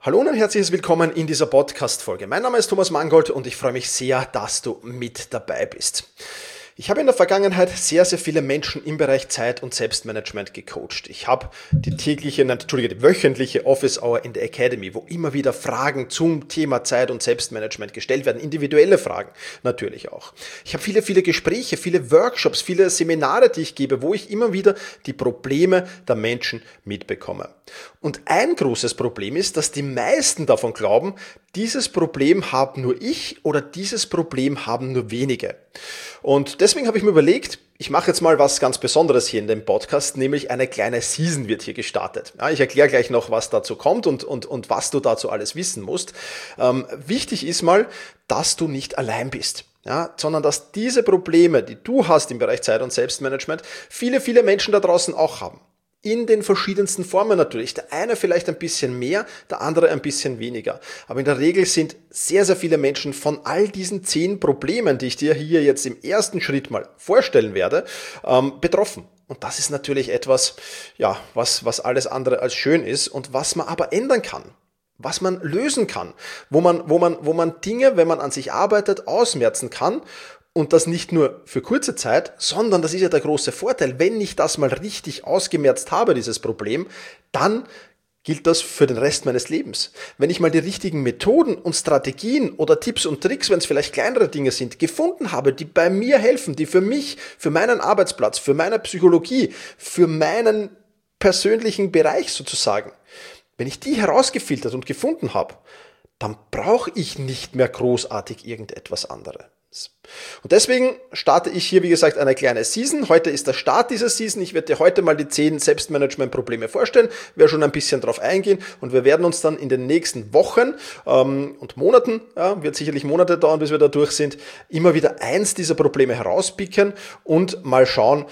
Hallo und ein herzliches Willkommen in dieser Podcast-Folge. Mein Name ist Thomas Mangold und ich freue mich sehr, dass du mit dabei bist. Ich habe in der Vergangenheit sehr, sehr viele Menschen im Bereich Zeit- und Selbstmanagement gecoacht. Ich habe die wöchentliche Office Hour in der Academy, wo immer wieder Fragen zum Thema Zeit- und Selbstmanagement gestellt werden, individuelle Fragen natürlich auch. Ich habe viele Gespräche, viele Workshops, viele Seminare, die ich gebe, wo ich immer wieder die Probleme der Menschen mitbekomme. Und ein großes Problem ist, dass die meisten davon glauben, dieses Problem habe nur ich oder dieses Problem haben nur wenige. Und deswegen habe ich mir überlegt, ich mache jetzt mal was ganz Besonderes hier in dem Podcast, nämlich eine kleine Season wird hier gestartet. Ja, ich erkläre gleich noch, was dazu kommt und was du dazu alles wissen musst. Wichtig ist mal, dass du nicht allein bist. Ja, sondern dass diese Probleme, die du hast im Bereich Zeit- und Selbstmanagement, viele Menschen da draußen auch haben. In den verschiedensten Formen natürlich. Der eine vielleicht ein bisschen mehr, der andere ein bisschen weniger. Aber in der Regel sind sehr, sehr viele Menschen von all diesen 10 Problemen, die ich dir hier jetzt im ersten Schritt mal vorstellen werde, betroffen. Und das ist natürlich etwas, ja, was alles andere als schön ist und was man aber ändern kann. Was man lösen kann. Wo man Dinge, wenn man an sich arbeitet, ausmerzen kann. Und das nicht nur für kurze Zeit, sondern das ist ja der große Vorteil. Wenn ich das mal richtig ausgemerzt habe, dieses Problem, dann gilt das für den Rest meines Lebens. Wenn ich mal die richtigen Methoden und Strategien oder Tipps und Tricks, wenn es vielleicht kleinere Dinge sind, gefunden habe, die bei mir helfen, die für mich, für meinen Arbeitsplatz, für meine Psychologie, für meinen persönlichen Bereich sozusagen, wenn ich die herausgefiltert und gefunden habe, dann brauche ich nicht mehr großartig irgendetwas anderes. Und deswegen starte ich hier, wie gesagt, eine kleine Season. Heute ist der Start dieser Season. Ich werde dir heute mal die 10 Selbstmanagement-Probleme vorstellen, werde schon ein bisschen drauf eingehen und wir werden uns dann in den nächsten Wochen und Monaten, wird sicherlich Monate dauern, bis wir da durch sind, immer wieder eins dieser Probleme herauspicken und mal schauen,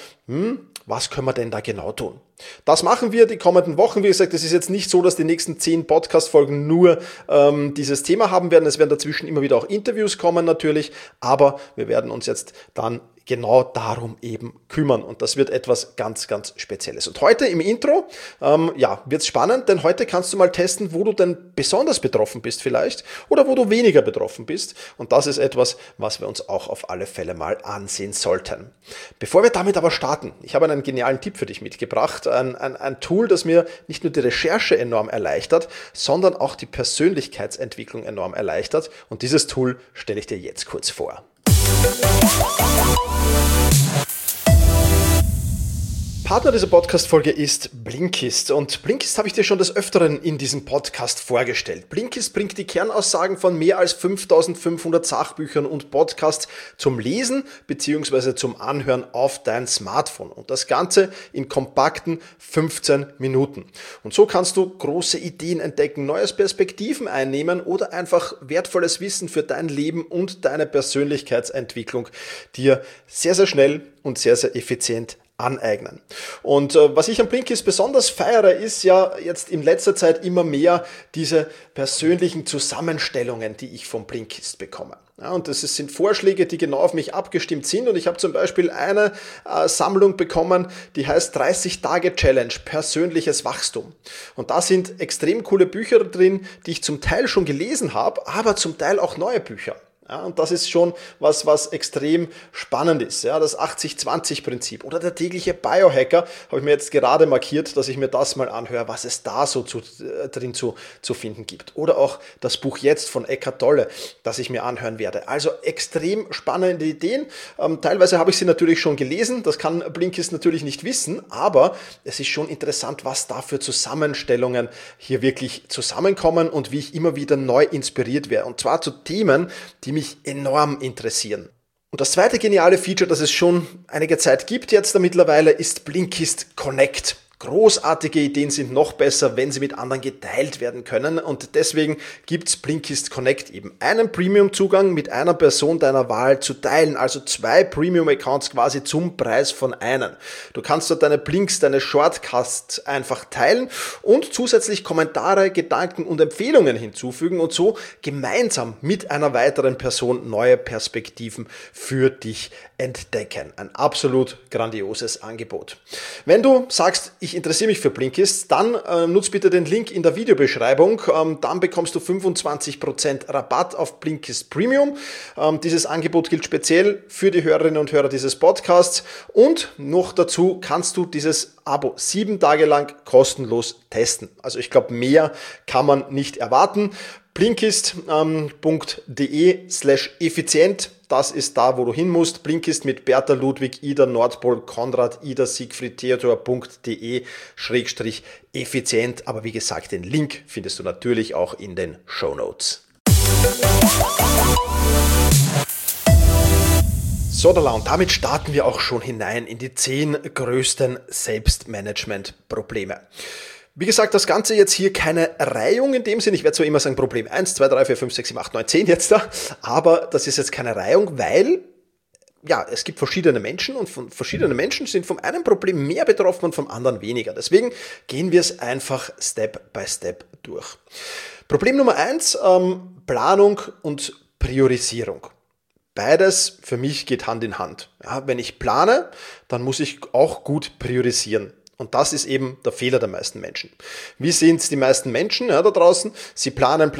was können wir denn da genau tun? Das machen wir die kommenden Wochen. Wie gesagt, es ist jetzt nicht so, dass die nächsten 10 Podcast-Folgen nur dieses Thema haben werden. Es werden dazwischen immer wieder auch Interviews kommen natürlich, aber wir werden uns jetzt dann genau darum eben kümmern und das wird etwas ganz Spezielles. Und heute im Intro, wird es spannend, denn heute kannst du mal testen, wo du denn besonders betroffen bist vielleicht oder wo du weniger betroffen bist und das ist etwas, was wir uns auch auf alle Fälle mal ansehen sollten. Bevor wir damit aber starten, ich habe einen genialen Tipp für dich mitgebracht, ein Tool, das mir nicht nur die Recherche enorm erleichtert, sondern auch die Persönlichkeitsentwicklung enorm erleichtert und dieses Tool stelle ich dir jetzt kurz vor. Partner dieser Podcast-Folge ist Blinkist und Blinkist habe ich dir schon des Öfteren in diesem Podcast vorgestellt. Blinkist bringt die Kernaussagen von mehr als 5500 Sachbüchern und Podcasts zum Lesen bzw. zum Anhören auf dein Smartphone und das Ganze in kompakten 15 Minuten. Und so kannst du große Ideen entdecken, neue Perspektiven einnehmen oder einfach wertvolles Wissen für dein Leben und deine Persönlichkeitsentwicklung dir sehr, sehr schnell und sehr, sehr effizient aneignen. Und was ich am Blinkist besonders feiere, ist ja jetzt in letzter Zeit immer mehr diese persönlichen Zusammenstellungen, die ich vom Blinkist bekomme. Ja, und das sind Vorschläge, die genau auf mich abgestimmt sind. Und ich habe zum Beispiel eine Sammlung bekommen, die heißt 30-Tage-Challenge, persönliches Wachstum. Und da sind extrem coole Bücher drin, die ich zum Teil schon gelesen habe, aber zum Teil auch neue Bücher. Ja, und das ist schon was extrem spannend ist. Ja, das 80-20-Prinzip oder der tägliche Biohacker habe ich mir jetzt gerade markiert, dass ich mir das mal anhöre, was es da so drin zu finden gibt. Oder auch das Buch Jetzt von Eckhart Tolle, das ich mir anhören werde. Also extrem spannende Ideen. Teilweise habe ich sie natürlich schon gelesen. Das kann Blinkist natürlich nicht wissen, aber es ist schon interessant, was da für Zusammenstellungen hier wirklich zusammenkommen und wie ich immer wieder neu inspiriert werde. Und zwar zu Themen, die mich enorm interessieren. Und das zweite geniale Feature, das es schon einige Zeit gibt jetzt mittlerweile, ist Blinkist Connect. Großartige Ideen sind noch besser, wenn sie mit anderen geteilt werden können und deswegen gibt's Blinkist Connect eben. Einen Premium-Zugang mit einer Person deiner Wahl zu teilen, also 2 Premium-Accounts quasi zum Preis von einem. Du kannst dort deine Blinks, deine Shortcasts einfach teilen und zusätzlich Kommentare, Gedanken und Empfehlungen hinzufügen und so gemeinsam mit einer weiteren Person neue Perspektiven für dich entdecken. Ein absolut grandioses Angebot. Wenn du sagst, ich ich interessiere mich für Blinkist, dann nutz bitte den Link in der Videobeschreibung. Dann bekommst du 25% Rabatt auf Blinkist Premium. Dieses Angebot gilt speziell für die Hörerinnen und Hörer dieses Podcasts. Und noch dazu kannst du dieses Abo 7 Tage lang kostenlos testen. Also ich glaube, mehr kann man nicht erwarten. Blinkist.de/effizient, das ist da, wo du hin musst. Blinkist mit Bertha, Ludwig, Ida, Nordpol, Konrad, Ida, Siegfried, Theodor.de/effizient. Aber wie gesagt, den Link findest du natürlich auch in den Shownotes. So, und damit starten wir auch schon hinein in die 10 größten Selbstmanagement-Probleme. Wie gesagt, das Ganze jetzt hier keine Reihung in dem Sinn. Ich werde zwar immer sagen Problem 1, 2, 3, 4, 5, 6, 7, 8, 9, 10 jetzt da, aber das ist jetzt keine Reihung, weil ja, es gibt verschiedene Menschen und von verschiedenen Menschen sind vom einen Problem mehr betroffen und vom anderen weniger. Deswegen gehen wir es einfach Step by Step durch. Problem Nummer 1, Planung und Priorisierung. Beides für mich geht Hand in Hand. Ja, wenn ich plane, dann muss ich auch gut priorisieren. Und das ist eben der Fehler der meisten Menschen. Wie sehen es die meisten Menschen da draußen? Sie planen.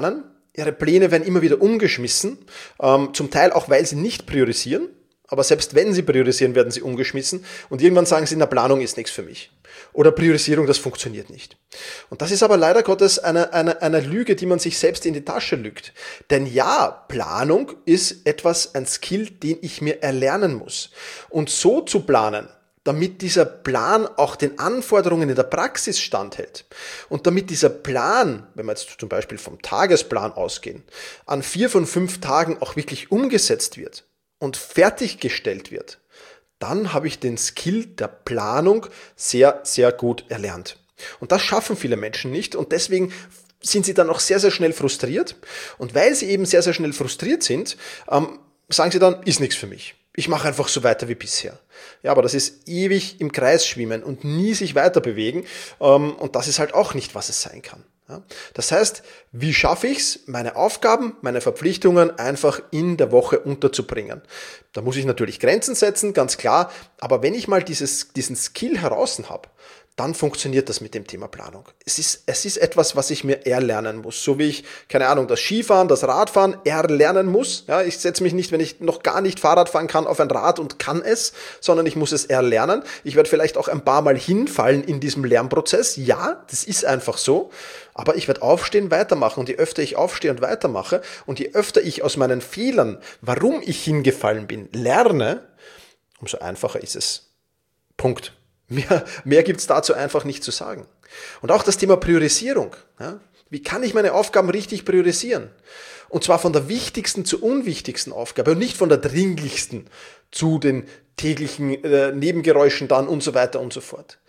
Ihre Pläne werden immer wieder umgeschmissen, zum Teil auch, weil sie nicht priorisieren. Aber selbst wenn sie priorisieren, werden sie umgeschmissen. Und irgendwann sagen sie, na, Planung ist nichts für mich. Oder Priorisierung, das funktioniert nicht. Und das ist aber leider Gottes eine Lüge, die man sich selbst in die Tasche lügt. Denn ja, Planung ist ein Skill, den ich mir erlernen muss. Und so zu planen, damit dieser Plan auch den Anforderungen in der Praxis standhält und damit dieser Plan, wenn wir jetzt zum Beispiel vom Tagesplan ausgehen, an 4 von 5 Tagen auch wirklich umgesetzt wird und fertiggestellt wird, dann habe ich den Skill der Planung sehr, sehr gut erlernt. Und das schaffen viele Menschen nicht und deswegen sind sie dann auch sehr, sehr schnell frustriert. Und weil sie eben sehr, sehr schnell frustriert sind, sagen sie dann, ist nichts für mich. Ich mache einfach so weiter wie bisher. Ja, aber das ist ewig im Kreis schwimmen und nie sich weiter bewegen. Und das ist halt auch nicht, was es sein kann. Ja, das heißt, wie schaffe ich es, meine Aufgaben, meine Verpflichtungen einfach in der Woche unterzubringen? Da muss ich natürlich Grenzen setzen, ganz klar. Aber wenn ich mal diesen Skill heraus habe, dann funktioniert das mit dem Thema Planung. Es ist etwas, was ich mir erlernen muss. So wie ich, keine Ahnung, das Skifahren, das Radfahren erlernen muss. Ja, ich setze mich nicht, wenn ich noch gar nicht Fahrrad fahren kann, auf ein Rad und kann es, sondern ich muss es erlernen. Ich werde vielleicht auch ein paar Mal hinfallen in diesem Lernprozess. Ja, das ist einfach so. Aber ich werde aufstehen, weitermachen. Und je öfter ich aufstehe und weitermache und je öfter ich aus meinen Fehlern, warum ich hingefallen bin, lerne, umso einfacher ist es. Punkt. Mehr gibt's dazu einfach nicht zu sagen. Und auch das Thema Priorisierung. Ja? Wie kann ich meine Aufgaben richtig priorisieren? Und zwar von der wichtigsten zur unwichtigsten Aufgabe und nicht von der dringlichsten zu den täglichen Nebengeräuschen dann und so weiter und so fort.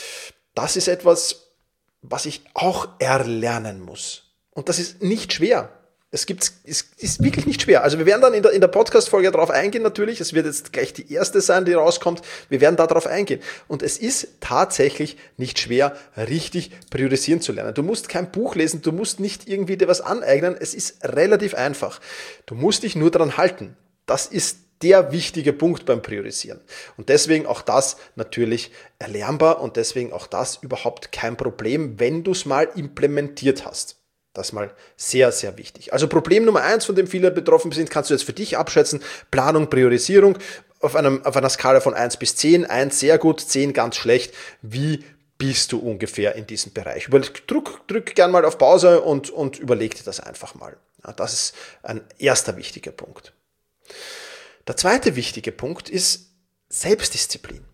Das ist etwas, was ich auch erlernen muss. Und das ist nicht schwer. Es ist wirklich nicht schwer. Also wir werden dann in der Podcast-Folge darauf eingehen natürlich. Es wird jetzt gleich die erste sein, die rauskommt. Wir werden da drauf eingehen. Und es ist tatsächlich nicht schwer, richtig priorisieren zu lernen. Du musst kein Buch lesen, du musst nicht irgendwie dir was aneignen. Es ist relativ einfach. Du musst dich nur daran halten. Das ist der wichtige Punkt beim Priorisieren. Und deswegen auch das natürlich erlernbar und deswegen auch das überhaupt kein Problem, wenn du es mal implementiert hast. Das ist mal sehr, sehr wichtig. Also Problem Nummer 1, von dem viele betroffen sind, kannst du jetzt für dich abschätzen. Planung, Priorisierung auf einer Skala von 1 bis 10. 1 sehr gut, 10 ganz schlecht. Wie bist du ungefähr in diesem Bereich? Drück gern mal auf Pause und überleg dir das einfach mal. Ja, das ist ein erster wichtiger Punkt. Der zweite wichtige Punkt ist Selbstdisziplin.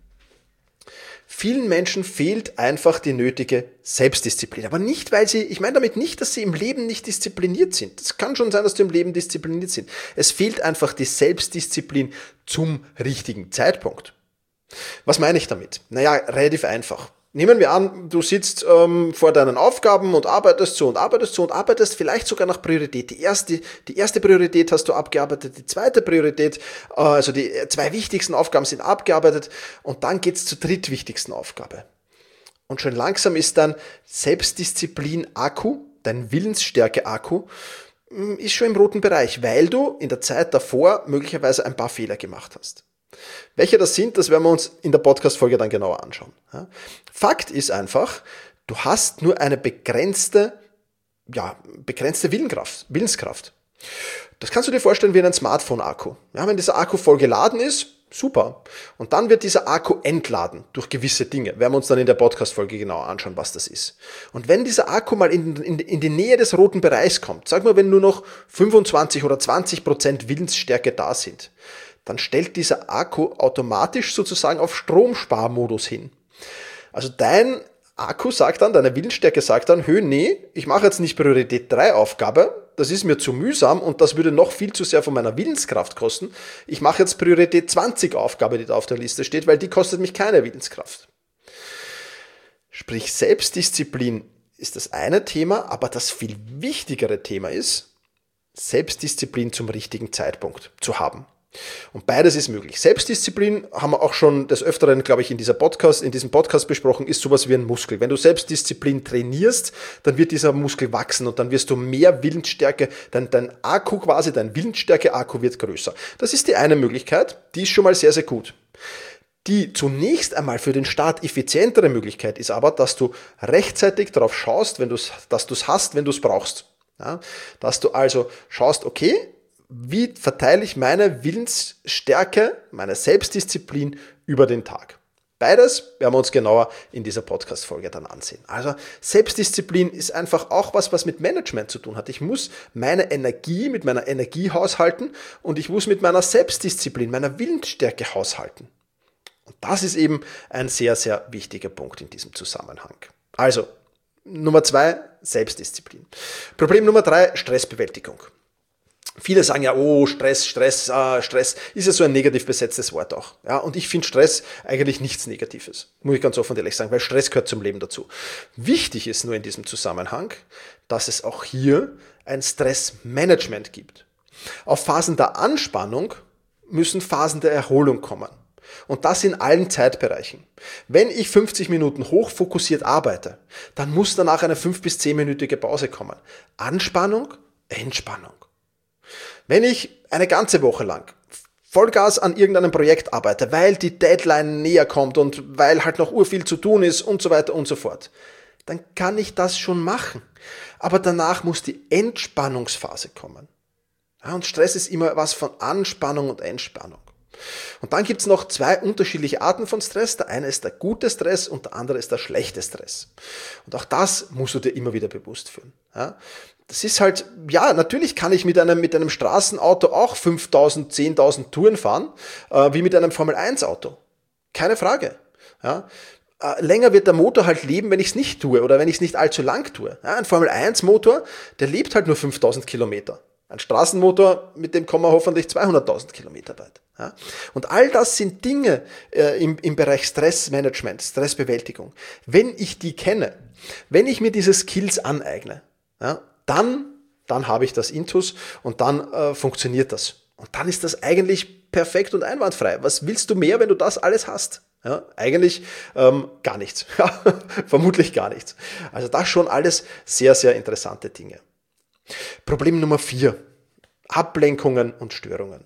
Vielen Menschen fehlt einfach die nötige Selbstdisziplin. Aber nicht, ich meine damit nicht, dass sie im Leben nicht diszipliniert sind. Es kann schon sein, dass sie im Leben diszipliniert sind. Es fehlt einfach die Selbstdisziplin zum richtigen Zeitpunkt. Was meine ich damit? Naja, relativ einfach. Nehmen wir an, du sitzt vor deinen Aufgaben und arbeitest vielleicht sogar nach Priorität. Die erste Priorität hast du abgearbeitet, die zweite Priorität, also die 2 wichtigsten Aufgaben sind abgearbeitet und dann geht's zur drittwichtigsten Aufgabe. Und schon langsam ist dein Selbstdisziplin-Akku, dein Willensstärke-Akku, ist schon im roten Bereich, weil du in der Zeit davor möglicherweise ein paar Fehler gemacht hast. Welche das sind, das werden wir uns in der Podcast-Folge dann genauer anschauen. Fakt ist einfach, du hast nur eine begrenzte Willenskraft. Das kannst du dir vorstellen wie einen Smartphone-Akku. Ja, wenn dieser Akku voll geladen ist, super. Und dann wird dieser Akku entladen durch gewisse Dinge. Werden wir uns dann in der Podcast-Folge genauer anschauen, was das ist. Und wenn dieser Akku mal in die Nähe des roten Bereichs kommt, sag mal, wenn nur noch 25 oder 20% Willensstärke da sind, dann stellt dieser Akku automatisch sozusagen auf Stromsparmodus hin. Also dein Akku sagt dann, deine Willensstärke sagt dann, nee, ich mache jetzt nicht Priorität 3 Aufgabe, das ist mir zu mühsam und das würde noch viel zu sehr von meiner Willenskraft kosten. Ich mache jetzt Priorität 20 Aufgabe, die da auf der Liste steht, weil die kostet mich keine Willenskraft. Sprich, Selbstdisziplin ist das eine Thema, aber das viel wichtigere Thema ist, Selbstdisziplin zum richtigen Zeitpunkt zu haben. Und beides ist möglich. Selbstdisziplin haben wir auch schon des Öfteren, glaube ich, in diesem Podcast besprochen, ist sowas wie ein Muskel. Wenn du Selbstdisziplin trainierst, dann wird dieser Muskel wachsen und dann wirst du mehr Willensstärke, dein Akku quasi, dein Willensstärke-Akku wird größer. Das ist die eine Möglichkeit, die ist schon mal sehr, sehr gut. Die zunächst einmal für den Start effizientere Möglichkeit ist aber, dass du rechtzeitig darauf schaust, dass du es hast, wenn du es brauchst. Ja? Dass du also schaust, okay, wie verteile ich meine Willensstärke, meine Selbstdisziplin über den Tag? Beides werden wir uns genauer in dieser Podcast-Folge dann ansehen. Also Selbstdisziplin ist einfach auch was mit Management zu tun hat. Ich muss meine Energie mit meiner Energie haushalten und ich muss mit meiner Selbstdisziplin, meiner Willensstärke haushalten. Und das ist eben ein sehr, sehr wichtiger Punkt in diesem Zusammenhang. Also, Nummer 2, Selbstdisziplin. Problem Nummer 3, Stressbewältigung. Viele sagen ja, Stress ist ja so ein negativ besetztes Wort auch. Ja, und ich finde Stress eigentlich nichts Negatives, muss ich ganz offen und ehrlich sagen, weil Stress gehört zum Leben dazu. Wichtig ist nur in diesem Zusammenhang, dass es auch hier ein Stressmanagement gibt. Auf Phasen der Anspannung müssen Phasen der Erholung kommen. Und das in allen Zeitbereichen. Wenn ich 50 Minuten hochfokussiert arbeite, dann muss danach eine 5- bis 10-minütige Pause kommen. Anspannung, Entspannung. Wenn ich eine ganze Woche lang Vollgas an irgendeinem Projekt arbeite, weil die Deadline näher kommt und weil halt noch urviel zu tun ist und so weiter und so fort, dann kann ich das schon machen. Aber danach muss die Entspannungsphase kommen. Ja, und Stress ist immer was von Anspannung und Entspannung. Und dann gibt es noch 2 unterschiedliche Arten von Stress. Der eine ist der gute Stress und der andere ist der schlechte Stress. Und auch das musst du dir immer wieder bewusst führen. Ja, das ist halt, ja, natürlich kann ich mit einem Straßenauto auch 5.000, 10.000 Touren fahren, wie mit einem Formel-1-Auto. Keine Frage. Ja, länger wird der Motor halt leben, wenn ich es nicht tue oder wenn ich es nicht allzu lang tue. Ja, ein Formel-1-Motor, der lebt halt nur 5.000 Kilometer. Ein Straßenmotor, mit dem kommen wir hoffentlich 200.000 Kilometer weit. Ja? Und all das sind Dinge im Bereich Stressmanagement, Stressbewältigung. Wenn ich die kenne, wenn ich mir diese Skills aneigne, ja, dann habe ich das Intus und dann funktioniert das. Und dann ist das eigentlich perfekt und einwandfrei. Was willst du mehr, wenn du das alles hast? Ja, eigentlich gar nichts. Ja, vermutlich gar nichts. Also das schon alles sehr, sehr interessante Dinge. Problem Nummer 4. Ablenkungen und Störungen.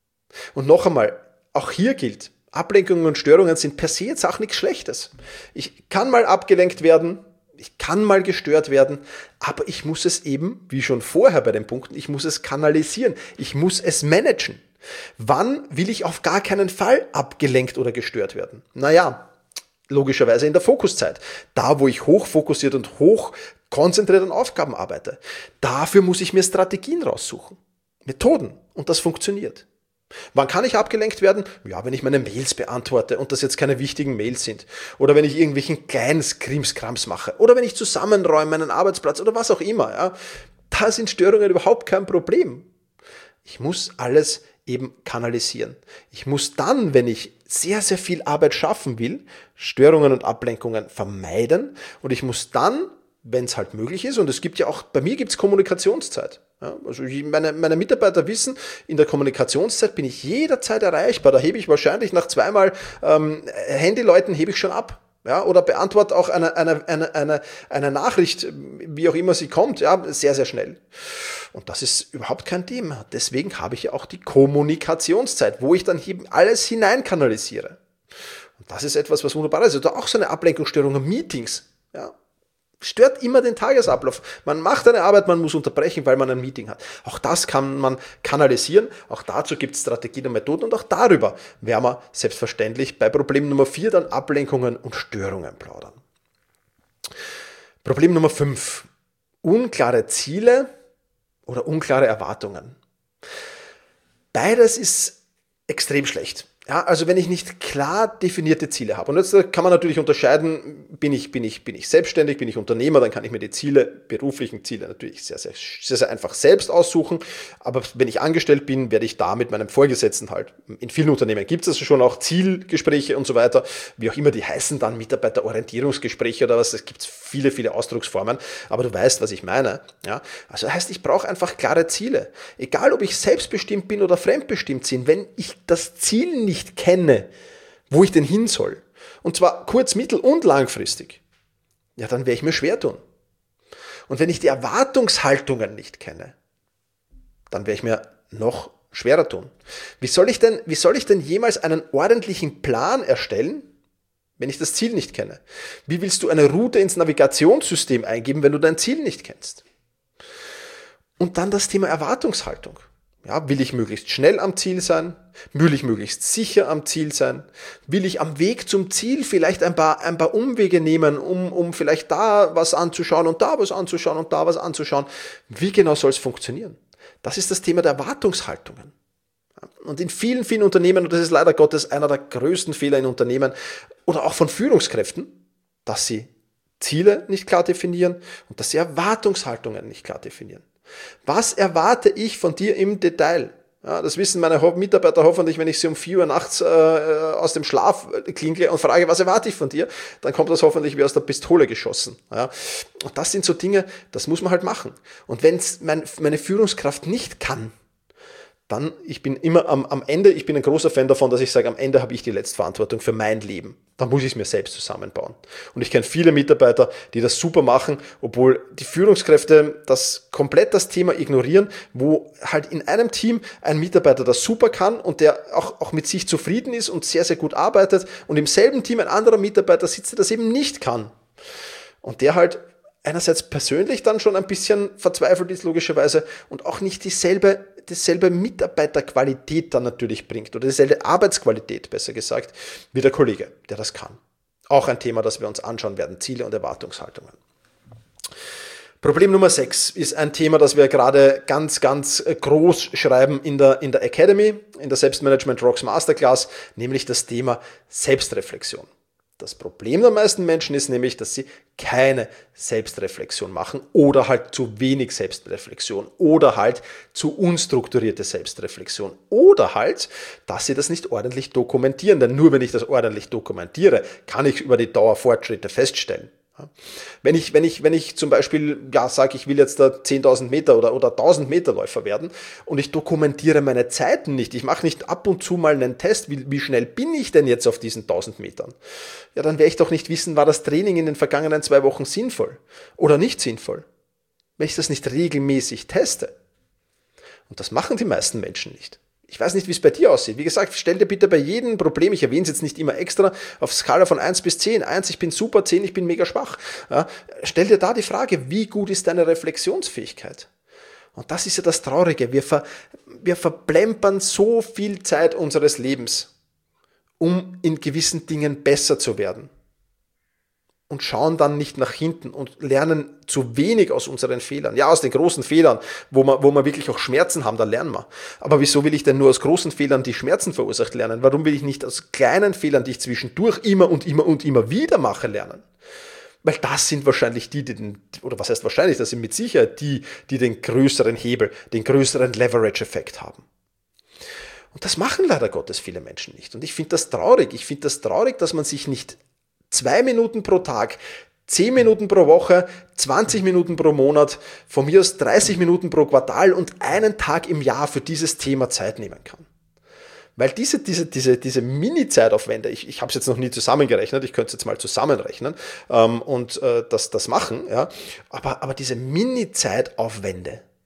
Und noch einmal, auch hier gilt, Ablenkungen und Störungen sind per se jetzt auch nichts Schlechtes. Ich kann mal abgelenkt werden, ich kann mal gestört werden, aber ich muss es eben, wie schon vorher bei den Punkten, ich muss es kanalisieren, ich muss es managen. Wann will ich auf gar keinen Fall abgelenkt oder gestört werden? Naja, logischerweise in der Fokuszeit. Da, wo ich hochfokussiert und hoch konzentriert an Aufgaben arbeite. Dafür muss ich mir Strategien raussuchen. Methoden. Und das funktioniert. Wann kann ich abgelenkt werden? Ja, wenn ich meine Mails beantworte und das jetzt keine wichtigen Mails sind. Oder wenn ich irgendwelchen kleinen Krimskrams mache. Oder wenn ich zusammenräume meinen Arbeitsplatz oder was auch immer. Ja. Da sind Störungen überhaupt kein Problem. Ich muss alles eben kanalisieren. Ich muss dann, wenn ich sehr, sehr viel Arbeit schaffen will, Störungen und Ablenkungen vermeiden. Und ich muss dann, wenn es halt möglich ist, und es gibt ja auch, bei mir gibt es Kommunikationszeit. Ja, also meine Mitarbeiter wissen, in der Kommunikationszeit bin ich jederzeit erreichbar. Da hebe ich wahrscheinlich nach 2-mal Handyläuten hebe ich schon ab. Ja, oder beantworte auch eine Nachricht, wie auch immer sie kommt, ja, sehr, sehr schnell. Und das ist überhaupt kein Thema. Deswegen habe ich ja auch die Kommunikationszeit, wo ich dann eben alles hineinkanalisiere. Und das ist etwas, was wunderbar ist. Oder auch so eine Ablenkungsstörung in Meetings. Ja. Stört immer den Tagesablauf. Man macht eine Arbeit, man muss unterbrechen, weil man ein Meeting hat. Auch das kann man kanalisieren. Auch dazu gibt es Strategien und Methoden. Und auch darüber werden wir selbstverständlich bei Problem Nummer 4 dann Ablenkungen und Störungen plaudern. Problem Nummer 5. Unklare Ziele oder unklare Erwartungen. Beides ist extrem schlecht. Ja, also wenn ich nicht klar definierte Ziele habe. Und jetzt kann man natürlich unterscheiden, bin ich selbstständig, bin ich Unternehmer, dann kann ich mir die Ziele, beruflichen Ziele natürlich sehr einfach selbst aussuchen. Aber wenn ich angestellt bin, werde ich da mit meinem Vorgesetzten halt. In vielen Unternehmen gibt es also schon auch Zielgespräche und so weiter, wie auch immer die heißen dann, Mitarbeiterorientierungsgespräche oder was. Es gibt viele Ausdrucksformen, aber du weißt, was ich meine. Ja, also das heißt, ich brauche einfach klare Ziele. Egal, ob ich selbstbestimmt bin oder fremdbestimmt bin, wenn ich das Ziel nicht kenne, wo ich denn hin soll, und zwar kurz-, mittel- und langfristig, ja, dann werde ich mir schwer tun. Und wenn ich die Erwartungshaltungen nicht kenne, dann werde ich mir noch schwerer tun. Wie soll ich denn jemals einen ordentlichen Plan erstellen, wenn ich das Ziel nicht kenne? Wie willst du eine Route ins Navigationssystem eingeben, wenn du dein Ziel nicht kennst? Und dann das Thema Erwartungshaltung. Ja, will ich möglichst schnell am Ziel sein? Will ich möglichst sicher am Ziel sein? Will ich am Weg zum Ziel vielleicht ein paar Umwege nehmen, um vielleicht da was anzuschauen und da was anzuschauen und da was anzuschauen? Wie genau soll es funktionieren? Das ist das Thema der Erwartungshaltungen. Und in vielen Unternehmen, und das ist leider Gottes einer der größten Fehler in Unternehmen oder auch von Führungskräften, dass sie Ziele nicht klar definieren und dass sie Erwartungshaltungen nicht klar definieren. Was erwarte ich von dir im Detail? Ja, das wissen meine Mitarbeiter hoffentlich, wenn ich sie um 4 Uhr nachts aus dem Schlaf klingle und frage, was erwarte ich von dir? Dann kommt das hoffentlich wie aus der Pistole geschossen. Ja, und das sind so Dinge, das muss man halt machen. Und wenn es meine Führungskraft nicht kann, dann, ich bin immer am Ende, ich bin ein großer Fan davon, dass ich sage, am Ende habe ich die Letztverantwortung für mein Leben. Dann muss ich es mir selbst zusammenbauen. Und ich kenne viele Mitarbeiter, die das super machen, obwohl die Führungskräfte komplett das Thema ignorieren, wo halt in einem Team ein Mitarbeiter das super kann und der auch mit sich zufrieden ist und sehr gut arbeitet und im selben Team ein anderer Mitarbeiter sitzt, der das eben nicht kann. Und der halt einerseits persönlich dann schon ein bisschen verzweifelt ist, logischerweise, und auch nicht dieselbe Mitarbeiterqualität dann natürlich bringt oder dieselbe Arbeitsqualität, besser gesagt, wie der Kollege, der das kann. Auch ein Thema, das wir uns anschauen werden, Ziele und Erwartungshaltungen. Problem Nummer 6 ist ein Thema, das wir gerade ganz groß schreiben in der Academy, in der Selbstmanagement Rocks Masterclass, nämlich das Thema Selbstreflexion. Das Problem der meisten Menschen ist nämlich, dass sie keine Selbstreflexion machen oder halt zu wenig Selbstreflexion oder halt zu unstrukturierte Selbstreflexion oder halt, dass sie das nicht ordentlich dokumentieren. Denn nur wenn ich das ordentlich dokumentiere, kann ich über die Dauer Fortschritte feststellen. Wenn ich zum Beispiel sage, ich will jetzt da 10.000 Meter oder 1.000 Meter Läufer werden und ich dokumentiere meine Zeiten nicht, ich mache nicht ab und zu mal einen Test, wie schnell bin ich denn jetzt auf diesen 1.000 Metern, ja, dann werde ich doch nicht wissen, war das Training in den vergangenen 2 Wochen sinnvoll oder nicht sinnvoll, wenn ich das nicht regelmäßig teste. Und das machen die meisten Menschen nicht. Ich weiß nicht, wie es bei dir aussieht. Wie gesagt, stell dir bitte bei jedem Problem, ich erwähne es jetzt nicht immer extra, auf Skala von 1 bis 10. 1, ich bin super, 10, ich bin mega schwach. Ja, stell dir da die Frage, wie gut ist deine Reflexionsfähigkeit? Und das ist ja das Traurige. Wir verplempern so viel Zeit unseres Lebens, um in gewissen Dingen besser zu werden. Und schauen dann nicht nach hinten und lernen zu wenig aus unseren Fehlern. Ja, aus den großen Fehlern, wo wir wirklich auch Schmerzen haben, da lernen wir. Aber wieso will ich denn nur aus großen Fehlern, die Schmerzen verursacht, lernen? Warum will ich nicht aus kleinen Fehlern, die ich zwischendurch immer wieder mache, lernen? Weil das sind wahrscheinlich das sind mit Sicherheit die den größeren Hebel, den größeren Leverage-Effekt haben. Und das machen leider Gottes viele Menschen nicht. Und ich finde das traurig. Ich finde das traurig, dass man sich nicht 2 Minuten pro Tag, 10 Minuten pro Woche, 20 Minuten pro Monat, von mir aus 30 Minuten pro Quartal und einen Tag im Jahr für dieses Thema Zeit nehmen kann. Weil diese Mini-Zeitaufwände, ich habe es jetzt noch nie zusammengerechnet, ich könnte es jetzt mal zusammenrechnen und das machen, ja. Aber diese Mini-Zeitaufwände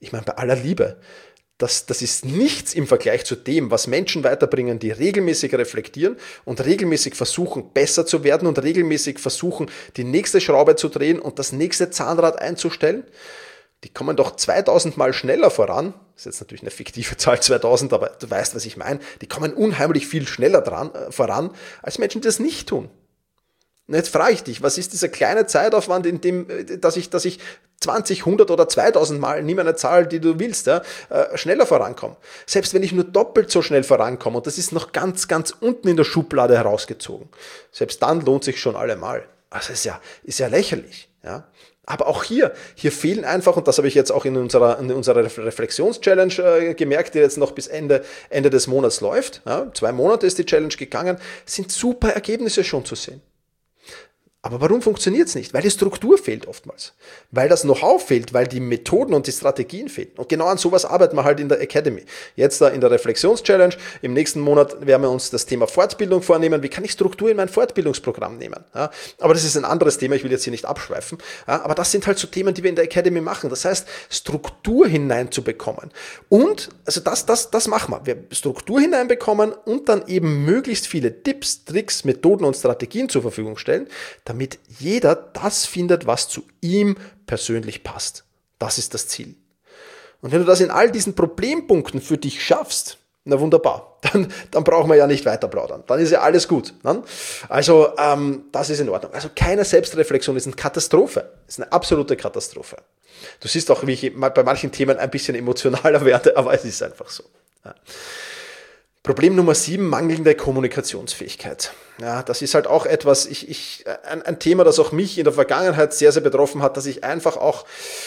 Ich meine, bei aller Liebe, das ist nichts im Vergleich zu dem, was Menschen weiterbringen, die regelmäßig reflektieren und regelmäßig versuchen, besser zu werden und regelmäßig versuchen, die nächste Schraube zu drehen und das nächste Zahnrad einzustellen. Die kommen doch 2000 Mal schneller voran. Das ist jetzt natürlich eine fiktive Zahl, 2000, aber du weißt, was ich meine. Die kommen unheimlich viel schneller voran, als Menschen, die das nicht tun. Und jetzt frage ich dich, was ist dieser kleine Zeitaufwand, dass ich 20, 100 oder 2000 Mal, nimm eine Zahl, die du willst, schneller vorankomme. Selbst wenn ich nur doppelt so schnell vorankomme, und das ist noch ganz, ganz unten in der Schublade herausgezogen, selbst dann lohnt sich schon allemal. Also ist ja lächerlich. Ja. Aber auch hier fehlen einfach, und das habe ich jetzt auch in unserer Reflexions-Challenge gemerkt, die jetzt noch bis Ende des Monats läuft, 2 Monate ist die Challenge gegangen, sind super Ergebnisse schon zu sehen. Aber warum funktioniert es nicht? Weil die Struktur fehlt oftmals. Weil das Know-how fehlt, weil die Methoden und die Strategien fehlen. Und genau an sowas arbeiten wir halt in der Academy. Jetzt da in der Reflexions-Challenge. Im nächsten Monat werden wir uns das Thema Fortbildung vornehmen. Wie kann ich Struktur in mein Fortbildungsprogramm nehmen? Ja, aber das ist ein anderes Thema. Ich will jetzt hier nicht abschweifen. Ja, aber das sind halt so Themen, die wir in der Academy machen. Das heißt, Struktur hineinzubekommen. Und, also das machen wir. Wir Struktur hineinbekommen und dann eben möglichst viele Tipps, Tricks, Methoden und Strategien zur Verfügung stellen, damit jeder das findet, was zu ihm persönlich passt. Das ist das Ziel. Und wenn du das in all diesen Problempunkten für dich schaffst, na wunderbar, dann brauchen wir ja nicht weiter plaudern. Dann ist ja alles gut. Ne? Also das ist in Ordnung. Also keine Selbstreflexion ist eine Katastrophe. Ist eine absolute Katastrophe. Du siehst auch, wie ich bei manchen Themen ein bisschen emotionaler werde, aber es ist einfach so. Ja. Problem Nummer 7, mangelnde Kommunikationsfähigkeit. Ja, das ist halt auch etwas, ein Thema, das auch mich in der Vergangenheit sehr, sehr betroffen hat, dass ich einfach auch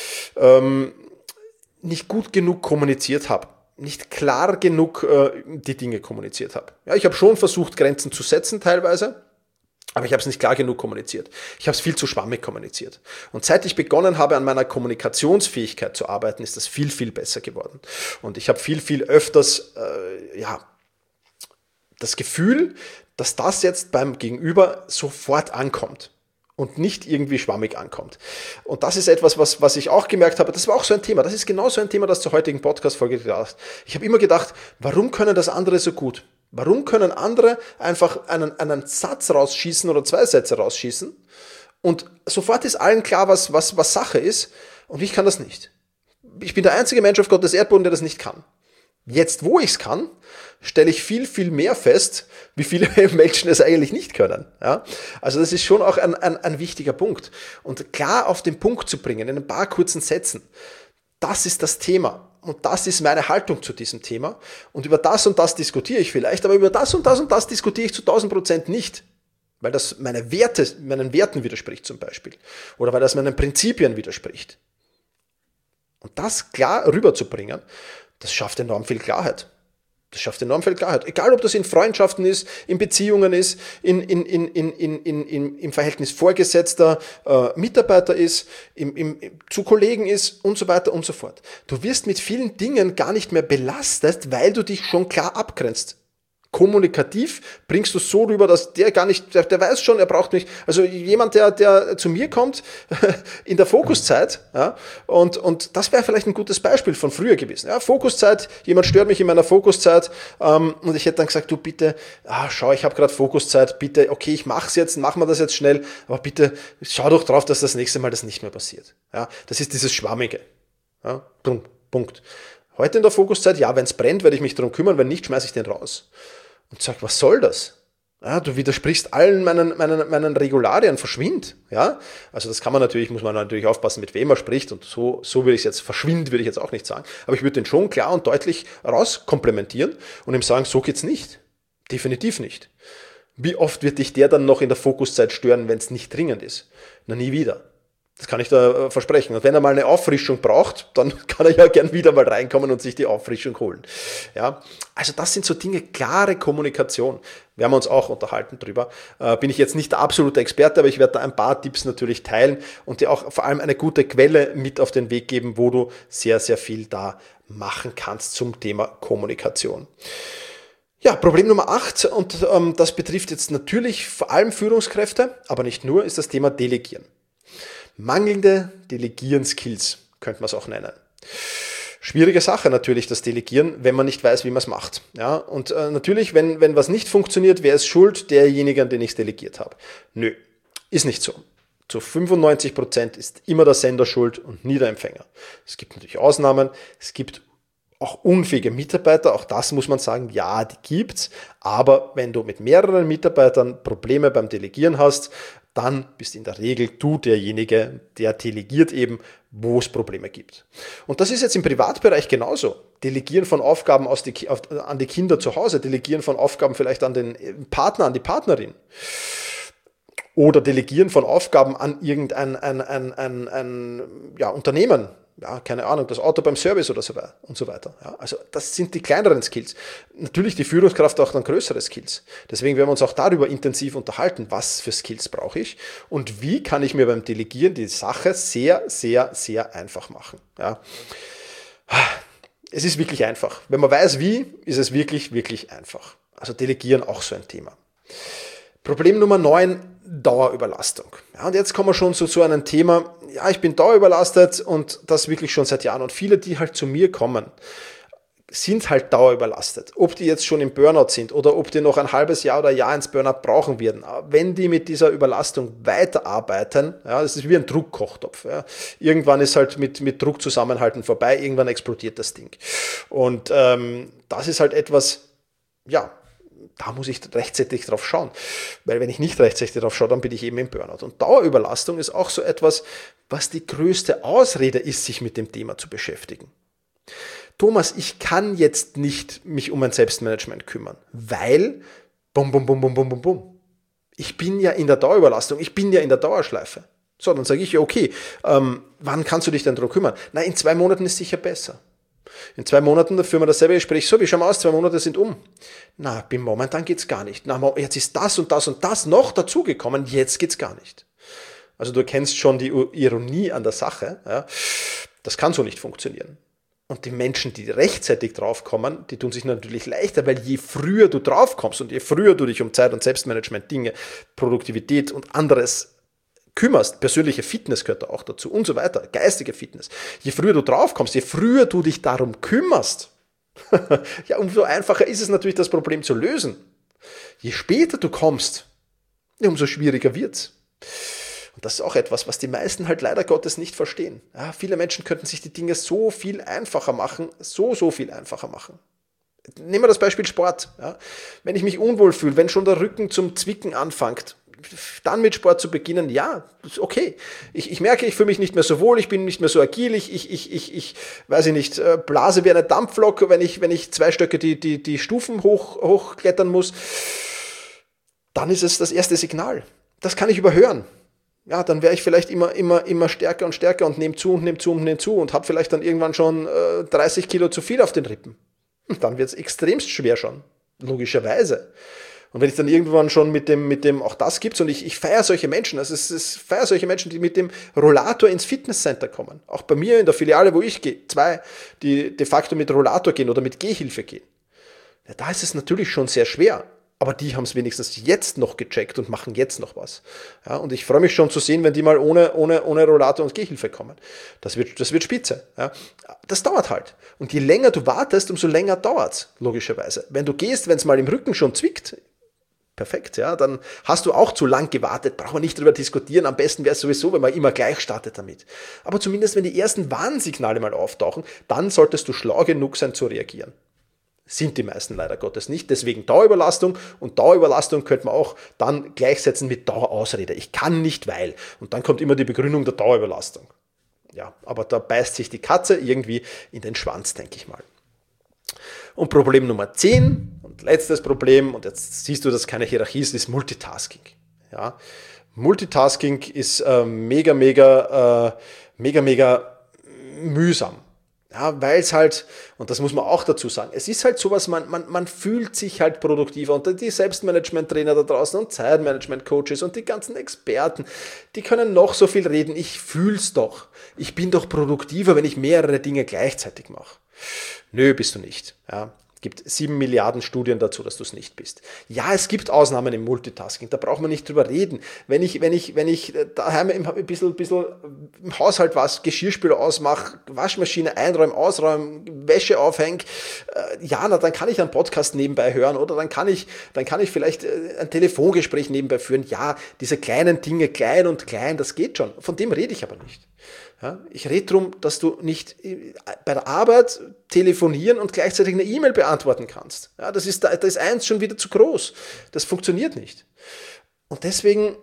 nicht gut genug kommuniziert habe, nicht klar genug die Dinge kommuniziert habe. Ja, ich habe schon versucht, Grenzen zu setzen teilweise, aber ich habe es nicht klar genug kommuniziert. Ich habe es viel zu schwammig kommuniziert. Und seit ich begonnen habe, an meiner Kommunikationsfähigkeit zu arbeiten, ist das viel, viel besser geworden. Und ich habe viel, viel öfters, das Gefühl, dass das jetzt beim Gegenüber sofort ankommt und nicht irgendwie schwammig ankommt. Und das ist etwas, was ich auch gemerkt habe, das war auch so ein Thema, das ist genau so ein Thema, das zur heutigen Podcast-Folge gedacht. Ich habe immer gedacht, warum können das andere so gut? Warum können andere einfach einen Satz rausschießen oder 2 Sätze rausschießen und sofort ist allen klar, was Sache ist und ich kann das nicht. Ich bin der einzige Mensch auf Gottes Erdboden, der das nicht kann. Jetzt, wo ich es kann, stelle ich viel, viel mehr fest, wie viele Menschen es eigentlich nicht können. Ja? Also das ist schon auch ein wichtiger Punkt. Und klar auf den Punkt zu bringen, in ein paar kurzen Sätzen, das ist das Thema. Und das ist meine Haltung zu diesem Thema. Und über das und das diskutiere ich vielleicht, aber über das und das und das diskutiere ich zu 1000% nicht. Weil das meinen Werten widerspricht zum Beispiel. Oder weil das meinen Prinzipien widerspricht. Und das klar rüberzubringen, das schafft enorm viel Klarheit. Egal, ob das in Freundschaften ist, in Beziehungen ist, im Verhältnis Vorgesetzter, Mitarbeiter ist, zu Kollegen ist und so weiter und so fort. Du wirst mit vielen Dingen gar nicht mehr belastet, weil du dich schon klar abgrenzt. Kommunikativ bringst du es so rüber, dass der gar nicht, der weiß schon, er braucht nicht, also jemand, der zu mir kommt in der Fokuszeit, ja, und das wäre vielleicht ein gutes Beispiel von früher gewesen. Ja, Fokuszeit, jemand stört mich in meiner Fokuszeit und ich hätte dann gesagt, du bitte, schau, ich habe gerade Fokuszeit, bitte, okay, ich machen wir das jetzt schnell, aber bitte schau doch drauf, dass das nächste Mal das nicht mehr passiert. Ja, das ist dieses Schwammige. Ja, Punkt. Heute in der Fokuszeit, ja, wenn es brennt, werde ich mich darum kümmern, wenn nicht, schmeiße ich den raus. Und sag, was soll das? Ja, du widersprichst allen meinen Regularien, verschwind. Ja, also das muss man natürlich aufpassen, mit wem er spricht und so würde ich es jetzt, verschwind würde ich jetzt auch nicht sagen, aber ich würde den schon klar und deutlich rauskomplementieren und ihm sagen, so geht's nicht. Definitiv nicht. Wie oft wird dich der dann noch in der Fokuszeit stören, wenn es nicht dringend ist? Na, nie wieder. Das kann ich da versprechen. Und wenn er mal eine Auffrischung braucht, dann kann er ja gern wieder mal reinkommen und sich die Auffrischung holen. Ja, also das sind so Dinge, klare Kommunikation. Wir haben uns auch unterhalten drüber. Bin ich jetzt nicht der absolute Experte, aber ich werde da ein paar Tipps natürlich teilen und dir auch vor allem eine gute Quelle mit auf den Weg geben, wo du sehr, sehr viel da machen kannst zum Thema Kommunikation. Ja, Problem Nummer 8, und das betrifft jetzt natürlich vor allem Führungskräfte, aber nicht nur, ist das Thema Delegieren. Mangelnde Delegieren-Skills, könnte man es auch nennen. Schwierige Sache natürlich, das Delegieren, wenn man nicht weiß, wie man es macht. Ja, und natürlich, wenn was nicht funktioniert, wer ist schuld? Derjenige, an den ich es delegiert habe. Nö, ist nicht so. Zu 95% ist immer der Sender schuld und nie der Empfänger. Es gibt natürlich Ausnahmen, es gibt auch unfähige Mitarbeiter, auch das muss man sagen, ja, die gibt's, aber wenn du mit mehreren Mitarbeitern Probleme beim Delegieren hast, dann bist in der Regel du derjenige, der delegiert eben, wo es Probleme gibt. Und das ist jetzt im Privatbereich genauso. Delegieren von Aufgaben an die Kinder zu Hause, delegieren von Aufgaben vielleicht an den Partner, an die Partnerin. Oder delegieren von Aufgaben an irgendein Unternehmen. Ja, keine Ahnung, das Auto beim Service oder so weiter und so weiter. Ja, also das sind die kleineren Skills. Natürlich die Führungskraft auch dann größere Skills. Deswegen werden wir uns auch darüber intensiv unterhalten, was für Skills brauche ich und wie kann ich mir beim Delegieren die Sache sehr, sehr, sehr einfach machen. Ja. Es ist wirklich einfach. Wenn man weiß wie, ist es wirklich, wirklich einfach. Also Delegieren auch so ein Thema. Problem Nummer 9, Dauerüberlastung. Ja, und jetzt kommen wir schon zu einem Thema, ja, ich bin dauerüberlastet und das wirklich schon seit Jahren. Und viele, die halt zu mir kommen, sind halt dauerüberlastet. Ob die jetzt schon im Burnout sind oder ob die noch ein halbes Jahr oder Jahr ins Burnout brauchen werden. Wenn die mit dieser Überlastung weiterarbeiten, ja, das ist wie ein Druckkochtopf. Ja. Irgendwann ist halt mit Druck zusammenhalten vorbei, irgendwann explodiert das Ding. Und das ist halt etwas, ja, da muss ich rechtzeitig drauf schauen. Weil wenn ich nicht rechtzeitig drauf schaue, dann bin ich eben im Burnout. Und Dauerüberlastung ist auch so etwas, was die größte Ausrede ist, sich mit dem Thema zu beschäftigen. Thomas, ich kann jetzt nicht mich um mein Selbstmanagement kümmern, weil ich bin ja in der Dauerüberlastung, ich bin ja in der Dauerschleife. So, dann sage ich ja, okay, wann kannst du dich denn darum kümmern? Na, in 2 Monaten ist sicher besser. In 2 Monaten, da führen wir dasselbe Gespräch. So, wie schauen wir aus? 2 Monate sind um. Na, momentan geht's gar nicht. Na, jetzt ist das und das und das noch dazugekommen. Jetzt geht's gar nicht. Also du kennst schon die Ironie an der Sache. Ja. Das kann so nicht funktionieren. Und die Menschen, die rechtzeitig draufkommen, die tun sich natürlich leichter, weil je früher du draufkommst und je früher du dich um Zeit- und Selbstmanagement, Dinge, Produktivität und anderes kümmerst, persönliche Fitness gehört da auch dazu und so weiter, geistige Fitness. Je früher du draufkommst, je früher du dich darum kümmerst, ja, umso einfacher ist es natürlich, das Problem zu lösen. Je später du kommst, umso schwieriger wird's. Und das ist auch etwas, was die meisten halt leider Gottes nicht verstehen. Ja, viele Menschen könnten sich die Dinge so viel einfacher machen, so viel einfacher machen. Nehmen wir das Beispiel Sport. Ja. Wenn ich mich unwohl fühle, wenn schon der Rücken zum Zwicken anfängt, dann mit Sport zu beginnen, ja, okay. Ich merke, ich fühle mich nicht mehr so wohl, ich bin nicht mehr so agil, ich weiß ich nicht, blase wie eine Dampflok, wenn ich 2 Stöcke die Stufen hochklettern muss, dann ist es das erste Signal. Das kann ich überhören. Ja, dann wäre ich vielleicht immer stärker und stärker und nehme zu und habe vielleicht dann irgendwann schon 30 Kilo zu viel auf den Rippen. Und dann wird es extremst schwer schon, logischerweise. Und wenn ich dann irgendwann schon mit dem auch das gibt's und ich feiere solche Menschen, also ich feiere solche Menschen, die mit dem Rollator ins Fitnesscenter kommen. Auch bei mir in der Filiale, wo ich gehe, 2, die de facto mit Rollator gehen oder mit Gehhilfe gehen. Ja, da ist es natürlich schon sehr schwer. Aber die haben es wenigstens jetzt noch gecheckt und machen jetzt noch was. Ja, und ich freue mich schon zu sehen, wenn die mal ohne Rollator und Gehhilfe kommen. Das wird spitze. Ja. Das dauert halt. Und je länger du wartest, umso länger dauert's, logischerweise. Wenn du gehst, wenn es mal im Rücken schon zwickt, perfekt, ja, dann hast du auch zu lang gewartet, brauchen wir nicht drüber diskutieren, am besten wäre es sowieso, wenn man immer gleich startet damit. Aber zumindest, wenn die ersten Warnsignale mal auftauchen, dann solltest du schlau genug sein zu reagieren. Sind die meisten leider Gottes nicht, deswegen Dauerüberlastung und Dauerüberlastung könnte man auch dann gleichsetzen mit Dauerausrede. Ich kann nicht, weil. Und dann kommt immer die Begründung der Dauerüberlastung. Ja, aber da beißt sich die Katze irgendwie in den Schwanz, denke ich mal. Und Problem Nummer 10 und letztes Problem, und jetzt siehst du, dass keine Hierarchie ist, ist Multitasking. Ja, Multitasking ist mega mühsam. Ja, weil es halt, und das muss man auch dazu sagen, es ist halt sowas, man fühlt sich halt produktiver und die Selbstmanagement-Trainer da draußen und Zeitmanagement-Coaches und die ganzen Experten, die können noch so viel reden, ich fühl's doch. Ich bin doch produktiver, wenn ich mehrere Dinge gleichzeitig mache. Nö, bist du nicht. Ja. Gibt 7 Milliarden Studien dazu, dass du es nicht bist. Ja, es gibt Ausnahmen im Multitasking, da braucht man nicht drüber reden. Wenn ich daheim ein bisschen im Haushalt was, Geschirrspüler ausmache, Waschmaschine einräumen, ausräumen, Wäsche aufhängen, dann kann ich einen Podcast nebenbei hören oder dann kann ich vielleicht ein Telefongespräch nebenbei führen. Ja, diese kleinen Dinge, klein und klein, das geht schon. Von dem rede ich aber nicht. Ja, ich rede darum, dass du nicht bei der Arbeit telefonieren und gleichzeitig eine E-Mail beantworten kannst. Ja, da ist eins schon wieder zu groß. Das funktioniert nicht. Und deswegen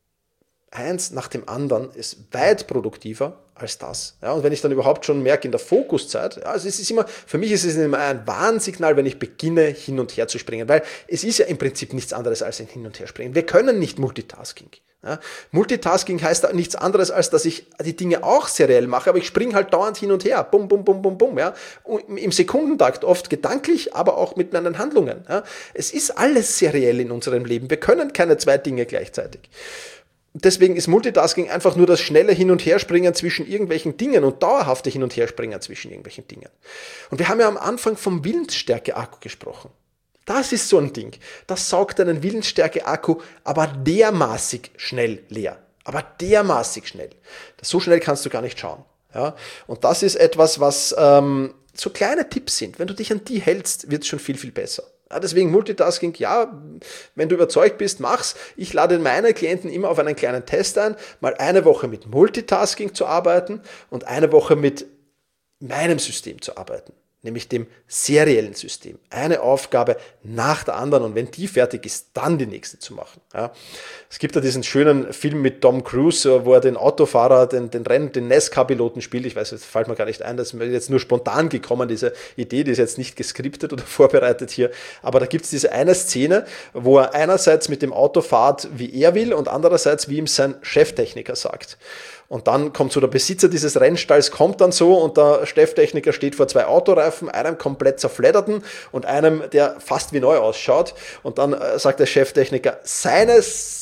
eins nach dem anderen ist weit produktiver als das. Ja, und wenn ich dann überhaupt schon merke in der Fokuszeit, also für mich ist es immer ein Warnsignal, wenn ich beginne, hin und her zu springen, weil es ist ja im Prinzip nichts anderes als ein Hin- und Herspringen. Wir können nicht Multitasking. Ja, Multitasking heißt nichts anderes, als dass ich die Dinge auch seriell mache, aber ich springe halt dauernd hin und her, bum, bum, bum, bum, bum, ja, im Sekundentakt, oft gedanklich, aber auch mit meinen Handlungen. Ja. Es ist alles seriell in unserem Leben, wir können keine zwei Dinge gleichzeitig. Deswegen ist Multitasking einfach nur das schnelle Hin- und Herspringen zwischen irgendwelchen Dingen und dauerhafte Hin- und Herspringen zwischen irgendwelchen Dingen. Und wir haben ja am Anfang vom Willensstärke-Akku gesprochen. Das ist so ein Ding. Das saugt einen Willensstärke-Akku aber dermaßig schnell leer. Aber dermaßig schnell. So schnell kannst du gar nicht schauen. Ja? Und das ist etwas, was so kleine Tipps sind. Wenn du dich an die hältst, wird es schon viel, viel besser. Ja, deswegen Multitasking, ja, wenn du überzeugt bist, mach's. Ich lade meine Klienten immer auf einen kleinen Test ein, mal eine Woche mit Multitasking zu arbeiten und eine Woche mit meinem System zu arbeiten. Nämlich dem seriellen System. Eine Aufgabe nach der anderen und wenn die fertig ist, dann die nächste zu machen. Ja. Es gibt ja diesen schönen Film mit Tom Cruise, wo er den Autofahrer, den NASCAR-Piloten spielt. Ich weiß, jetzt fällt mir gar nicht ein, das ist mir jetzt nur spontan gekommen, diese Idee, die ist jetzt nicht geskriptet oder vorbereitet hier. Aber da gibt es diese eine Szene, wo er einerseits mit dem Auto fährt, wie er will und andererseits, wie ihm sein Cheftechniker sagt. Und dann kommt so der Besitzer dieses Rennstalls, kommt dann so und der Cheftechniker steht vor zwei Autoreifen, einem komplett zerfledderten und einem, der fast wie neu ausschaut. Und dann sagt der Cheftechniker, sein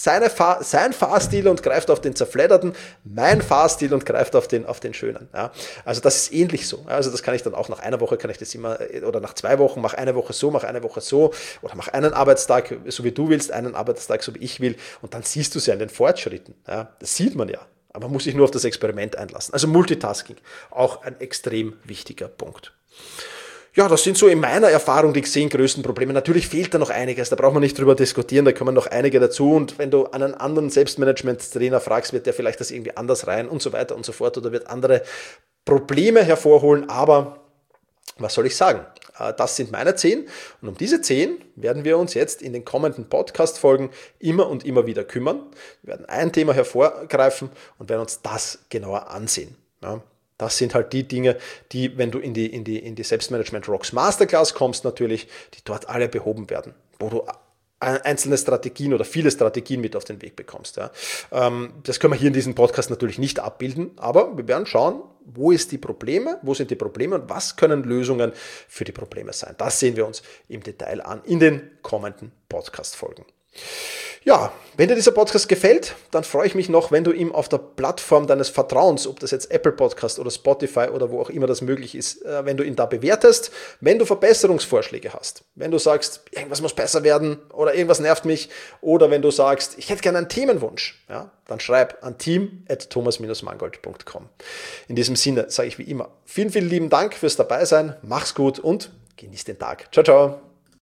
Fahrstil und greift auf den zerfledderten, mein Fahrstil und greift auf den schönen. Ja. Also das ist ähnlich so. Also das kann ich dann auch nach einer Woche, kann ich das immer, oder nach 2 Wochen, mach eine Woche so, oder mach einen Arbeitstag, so wie du willst, einen Arbeitstag, so wie ich will. Und dann siehst du es ja in den Fortschritten. Ja. Das sieht man ja. Aber man muss sich nur auf das Experiment einlassen. Also Multitasking, auch ein extrem wichtiger Punkt. Ja, das sind so in meiner Erfahrung die 10 größten Probleme. Natürlich fehlt da noch einiges, da braucht man nicht drüber diskutieren, da kommen noch einige dazu. Und wenn du einen anderen Selbstmanagement-Trainer fragst, wird der vielleicht das irgendwie anders rein und so weiter und so fort oder wird andere Probleme hervorholen. Aber was soll ich sagen? Das sind meine 10 und um diese 10 werden wir uns jetzt in den kommenden Podcast-Folgen immer und immer wieder kümmern. Wir werden ein Thema hervorgreifen und werden uns das genauer ansehen. Ja, das sind halt die Dinge, die, wenn du in die Selbstmanagement Rocks Masterclass kommst natürlich, die dort alle behoben werden, wo du einzelne Strategien oder viele Strategien mit auf den Weg bekommst. Ja. Das können wir hier in diesem Podcast natürlich nicht abbilden, aber wir werden schauen, wo sind die Probleme und was können Lösungen für die Probleme sein. Das sehen wir uns im Detail an in den kommenden Podcast-Folgen. Ja, wenn dir dieser Podcast gefällt, dann freue ich mich noch, wenn du ihm auf der Plattform deines Vertrauens, ob das jetzt Apple Podcast oder Spotify oder wo auch immer das möglich ist, wenn du ihn da bewertest, wenn du Verbesserungsvorschläge hast, wenn du sagst, irgendwas muss besser werden oder irgendwas nervt mich oder wenn du sagst, ich hätte gerne einen Themenwunsch, ja, dann schreib an team@thomas-mangold.com. In diesem Sinne sage ich wie immer, vielen, vielen lieben Dank fürs Dabeisein, mach's gut und genieß den Tag. Ciao, ciao.